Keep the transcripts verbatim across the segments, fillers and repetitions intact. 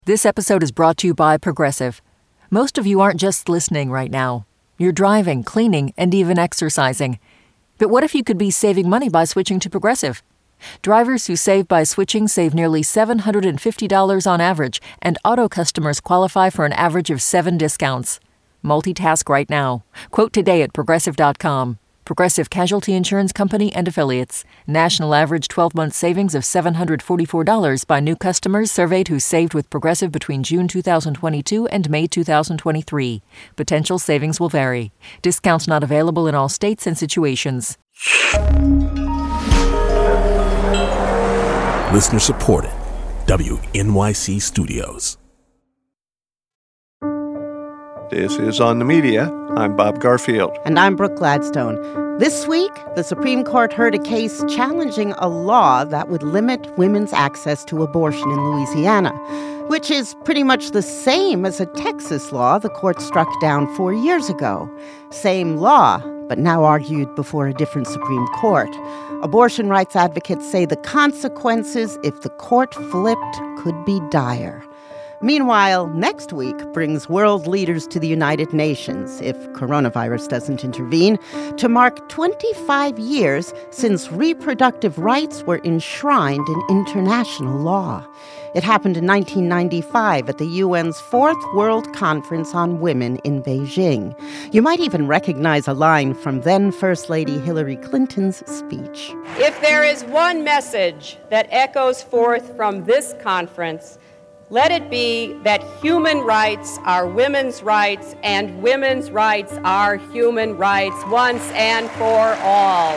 This episode is brought to you by Progressive. Most of you aren't just listening right now. You're driving, cleaning, and even exercising. But what if you could be saving money by switching to Progressive? Drivers who save by switching save nearly seven hundred fifty dollars on average, and auto customers qualify for an average of seven discounts. Multitask right now. Quote today at Progressive dot com. Progressive Casualty Insurance Company and Affiliates. National average twelve-month savings of seven hundred forty-four dollars by new customers surveyed who saved with Progressive between June two thousand twenty-two and May two thousand twenty-three. Potential savings will vary. Discounts not available in all states and situations. Listener supported. W N Y C Studios. This is On the Media. I'm Bob Garfield. And I'm Brooke Gladstone. This week, the Supreme Court heard a case challenging a law that would limit women's access to abortion in Louisiana, which is pretty much the same as a Texas law the court struck down four years ago. Same law, but now argued before a different Supreme Court. Abortion rights advocates say the consequences, if the court flipped, could be dire. Meanwhile, next week brings world leaders to the United Nations, if coronavirus doesn't intervene, to mark twenty-five years since reproductive rights were enshrined in international law. It happened in nineteen ninety-five at the U N's Fourth World Conference on Women in Beijing. You might even recognize a line from then First Lady Hillary Clinton's speech. If there is one message that echoes forth from this conference, let it be that human rights are women's rights and women's rights are human rights once and for all.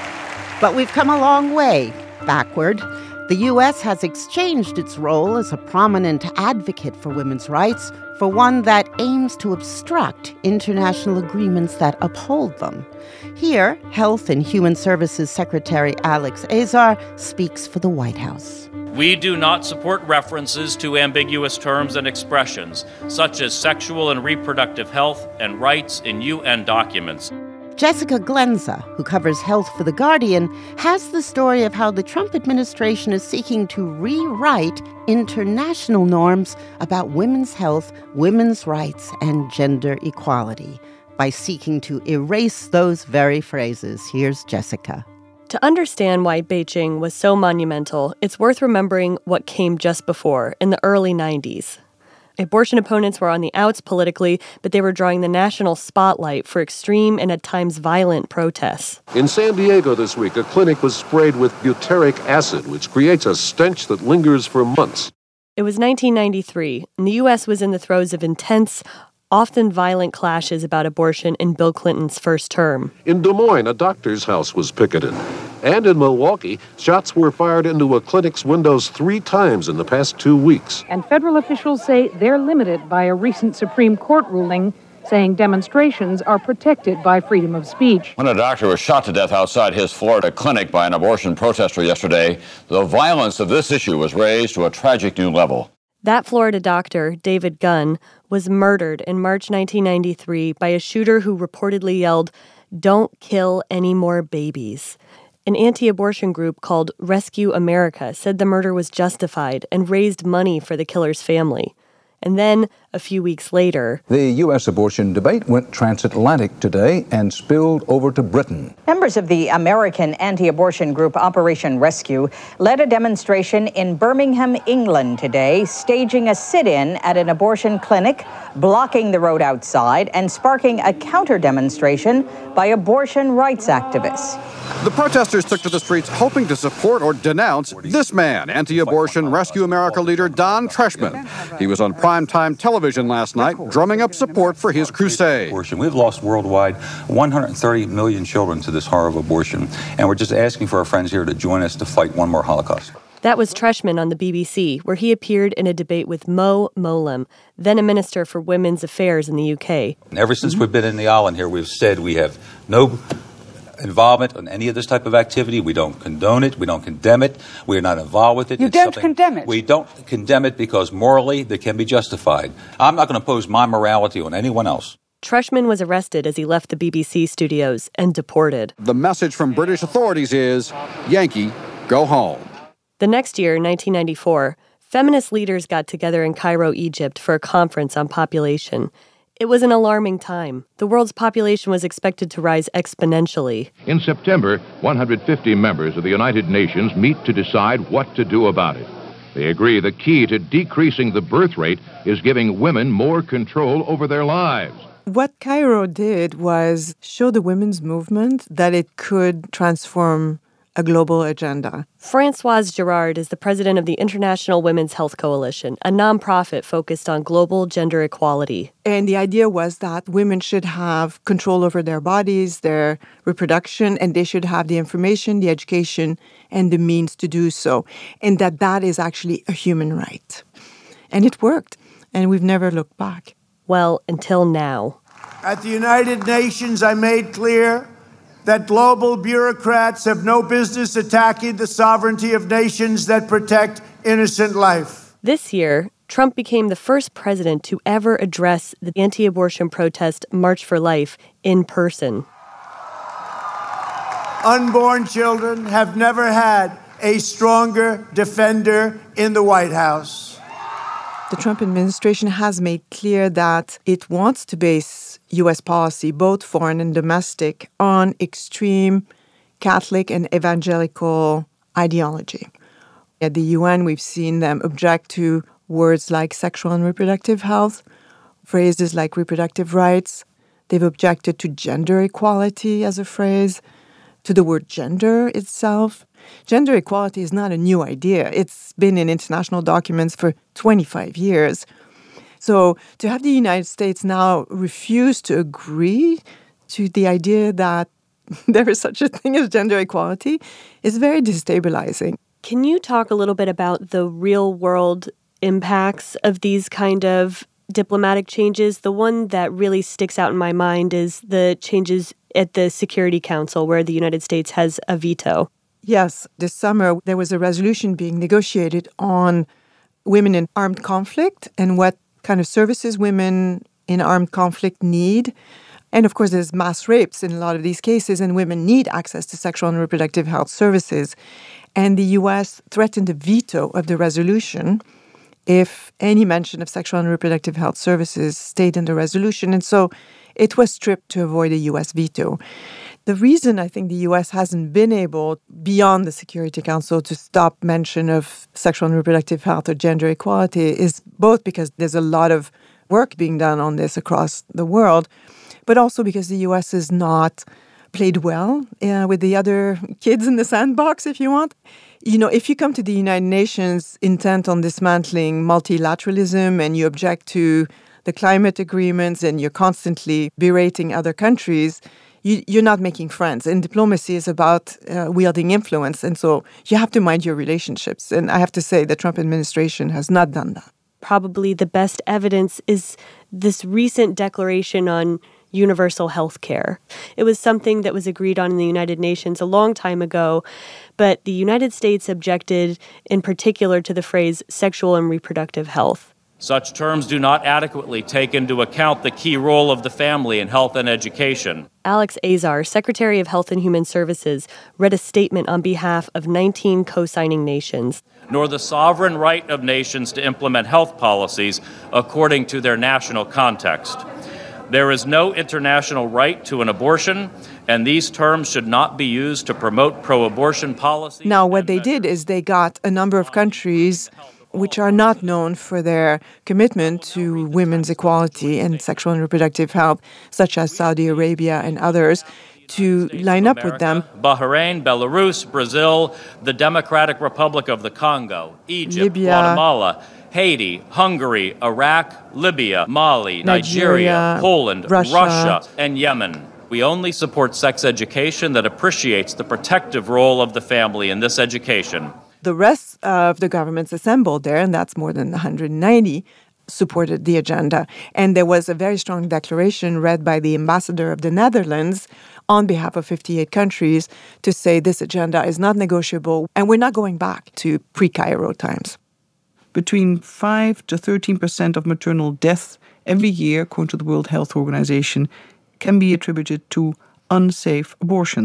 But we've come a long way backward. The U S has exchanged its role as a prominent advocate for women's rights for one that aims to obstruct international agreements that uphold them. Here, Health and Human Services Secretary Alex Azar speaks for the White House. We do not support references to ambiguous terms and expressions, such as sexual and reproductive health and rights in U N documents. Jessica Glenza, who covers health for The Guardian, has the story of how the Trump administration is seeking to rewrite international norms about women's health, women's rights, and gender equality by seeking to erase those very phrases. Here's Jessica. To understand why Beijing was so monumental, it's worth remembering what came just before, in the early nineties. Abortion opponents were on the outs politically, but they were drawing the national spotlight for extreme and at times violent protests. In San Diego this week, a clinic was sprayed with butyric acid, which creates a stench that lingers for months. It was nineteen ninety-three, and the U S was in the throes of intense, often violent clashes about abortion in Bill Clinton's first term. In Des Moines, a doctor's house was picketed. And in Milwaukee, shots were fired into a clinic's windows three times in the past two weeks. And federal officials say they're limited by a recent Supreme Court ruling saying demonstrations are protected by freedom of speech. When a doctor was shot to death outside his Florida clinic by an abortion protester yesterday, the violence of this issue was raised to a tragic new level. That Florida doctor, David Gunn, was murdered in March nineteen ninety-three by a shooter who reportedly yelled, "Don't kill any more babies." An anti-abortion group called Rescue America said the murder was justified and raised money for the killer's family. And then, a few weeks later, the U S abortion debate went transatlantic today and spilled over to Britain. Members of the American anti-abortion group Operation Rescue led a demonstration in Birmingham, England today, staging a sit-in at an abortion clinic, blocking the road outside, and sparking a counter-demonstration by abortion rights activists. The protesters took to the streets hoping to support or denounce this man, anti-abortion Rescue America leader Don Treshman. He was on primetime television last night, drumming up support for his crusade. We've lost worldwide one hundred thirty million children to this horror of abortion, and we're just asking for our friends here to join us to fight one more Holocaust. That was Treshman on the B B C, where he appeared in a debate with Mo Mowlam, then a minister for women's affairs in the U K. And ever since mm-hmm. we've been in the island here, we've said we have no involvement in any of this type of activity. We don't condone it. We don't condemn it. We're not involved with it. You it's don't condemn it? We don't condemn it because morally they can be justified. I'm not going to impose my morality on anyone else. Treshman was arrested as he left the B B C studios and deported. The message from British authorities is, Yankee, go home. The next year, nineteen ninety-four, Feminist leaders got together in Cairo, Egypt for a conference on population. It was an alarming time. The world's population was expected to rise exponentially. In September, one hundred fifty members of the United Nations meet to decide what to do about it. They agree the key to decreasing the birth rate is giving women more control over their lives. What Cairo did was show the women's movement that it could transform a global agenda. Françoise Girard is the president of the International Women's Health Coalition, a nonprofit focused on global gender equality. And the idea was that women should have control over their bodies, their reproduction, and they should have the information, the education, and the means to do so. And that that is actually a human right. And it worked. And we've never looked back. Well, until now. At the United Nations, I made clear that global bureaucrats have no business attacking the sovereignty of nations that protect innocent life. This year, Trump became the first president to ever address the anti-abortion protest March for Life in person. Unborn children have never had a stronger defender in the White House. The Trump administration has made clear that it wants to base U S policy, both foreign and domestic, on extreme Catholic and evangelical ideology. At the U N, we've seen them object to words like sexual and reproductive health, phrases like reproductive rights. They've objected to gender equality as a phrase, to the word gender itself. Gender equality is not a new idea. It's been in international documents for twenty-five years. So to have the United States now refuse to agree to the idea that there is such a thing as gender equality is very destabilizing. Can you talk a little bit about the real-world impacts of these kind of diplomatic changes? The one that really sticks out in my mind is the changes at the Security Council, where the United States has a veto. Yes, this summer there was a resolution being negotiated on women in armed conflict and what kind of services women in armed conflict need. And of course, there's mass rapes in a lot of these cases, and women need access to sexual and reproductive health services. And the U S threatened a veto of the resolution if any mention of sexual and reproductive health services stayed in the resolution. And so it was stripped to avoid a U S veto. The reason I think the U S hasn't been able, beyond the Security Council, to stop mention of sexual and reproductive health or gender equality is both because there's a lot of work being done on this across the world, but also because the U S has not played well uh, with the other kids in the sandbox, if you want. You know, if you come to the United Nations intent on dismantling multilateralism and you object to the climate agreements and you're constantly berating other countries, you, you're not making friends. And diplomacy is about uh, wielding influence. And so you have to mind your relationships. And I have to say the Trump administration has not done that. Probably the best evidence is this recent declaration on universal health care. It was something that was agreed on in the United Nations a long time ago, but the United States objected in particular to the phrase sexual and reproductive health. Such terms do not adequately take into account the key role of the family in health and education. Alex Azar, Secretary of Health and Human Services, read a statement on behalf of nineteen co-signing nations. Nor the sovereign right of nations to implement health policies according to their national context. There is no international right to an abortion, and these terms should not be used to promote pro-abortion policy. Now, what they did is they got a number of countries which are not known for their commitment to women's equality and sexual and reproductive health, such as Saudi Arabia and others, to line up with them. Bahrain, Belarus, Brazil, the Democratic Republic of the Congo, Egypt, Libya, Guatemala, Haiti, Hungary, Iraq, Libya, Mali, Nigeria, Nigeria Poland, Russia. Russia, and Yemen. We only support sex education that appreciates the protective role of the family in this education. The rest of the governments assembled there, and that's more than one hundred ninety, supported the agenda. And there was a very strong declaration read by the ambassador of the Netherlands on behalf of fifty-eight countries to say this agenda is not negotiable, and we're not going back to pre-Cairo times. Between five to thirteen percent of maternal deaths every year, according to the World Health Organization, can be attributed to unsafe abortions.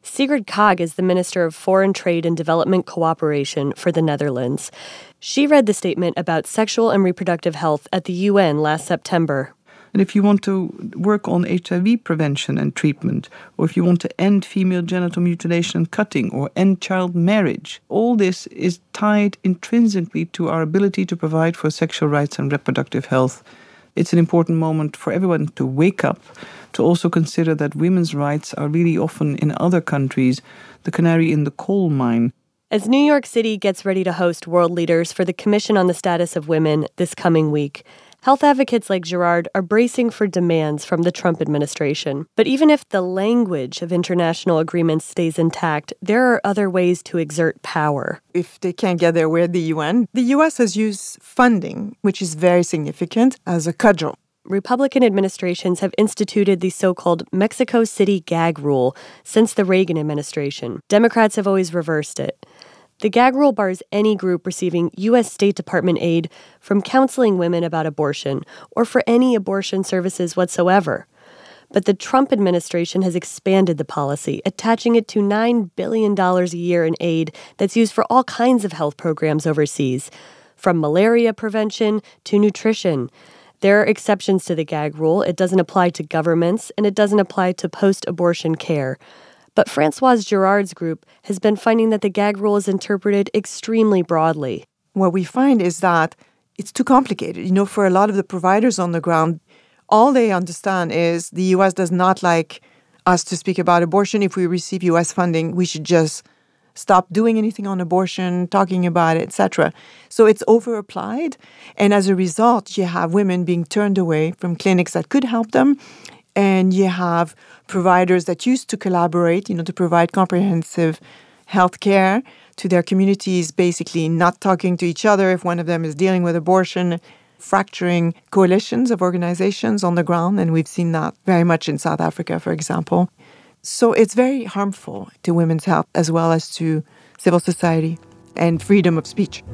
Sigrid Kaag is the Minister of Foreign Trade and Development Cooperation for the Netherlands. She read the statement about sexual and reproductive health at the U N last September. And if you want to work on H I V prevention and treatment, or if you want to end female genital mutilation and cutting, or end child marriage, all this is tied intrinsically to our ability to provide for sexual rights and reproductive health. It's an important moment for everyone to wake up, to also consider that women's rights are really often in other countries the canary in the coal mine. As New York City gets ready to host world leaders for the Commission on the Status of Women this coming week, health advocates like Gerard are bracing for demands from the Trump administration. But even if the language of international agreements stays intact, there are other ways to exert power. If they can't get their way at the U N, the U S has used funding, which is very significant, as a cudgel. Republican administrations have instituted the so-called Mexico City gag rule since the Reagan administration. Democrats have always reversed it. The gag rule bars any group receiving U S State Department aid from counseling women about abortion or for any abortion services whatsoever. But the Trump administration has expanded the policy, attaching it to nine billion dollars a year in aid that's used for all kinds of health programs overseas, from malaria prevention to nutrition. There are exceptions to the gag rule. It doesn't apply to governments, and it doesn't apply to post-abortion care. But Françoise Girard's group has been finding that the gag rule is interpreted extremely broadly. What we find is that it's too complicated. You know, for a lot of the providers on the ground, all they understand is the U S does not like us to speak about abortion. If we receive U S funding, we should just stop doing anything on abortion, talking about it, et cetera. So it's over-applied. And as a result, you have women being turned away from clinics that could help them. And you have providers that used to collaborate, you know, to provide comprehensive health care to their communities, basically not talking to each other if one of them is dealing with abortion, fracturing coalitions of organizations on the ground. And we've seen that very much in South Africa, for example. So it's very harmful to women's health as well as to civil society and freedom of speech.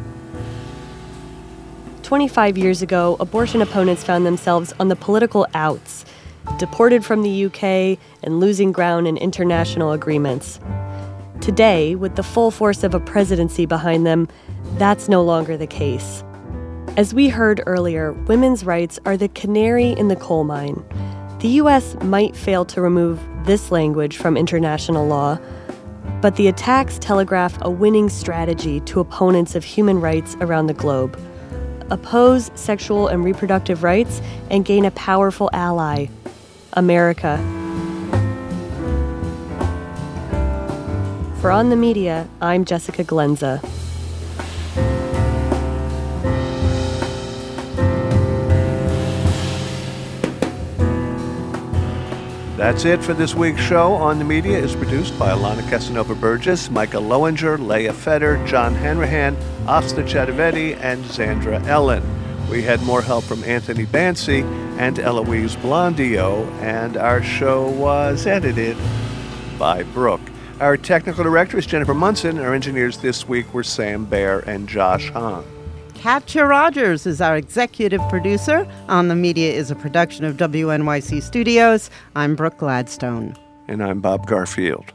twenty-five years ago, abortion opponents found themselves on the political outs, deported from the U K and losing ground in international agreements. Today, with the full force of a presidency behind them, that's no longer the case. As we heard earlier, women's rights are the canary in the coal mine. The U S might fail to remove this language from international law, but the attacks telegraph a winning strategy to opponents of human rights around the globe. Oppose sexual and reproductive rights and gain a powerful ally, America. For On the Media, I'm Jessica Glenza. That's it for this week's show. On the Media is produced by Alana Casanova-Burgess, Micah Lowinger, Leah Feder, John Hanrahan, Asta Chattavetti, and Zandra Ellen. We had more help from Anthony Bancy and Eloise Blondio, and our show was edited by Brooke. Our technical director is Jennifer Munson. Our engineers this week were Sam Baer and Josh Hahn. Katja Rogers is our executive producer. On the Media is a production of W N Y C Studios. I'm Brooke Gladstone. And I'm Bob Garfield.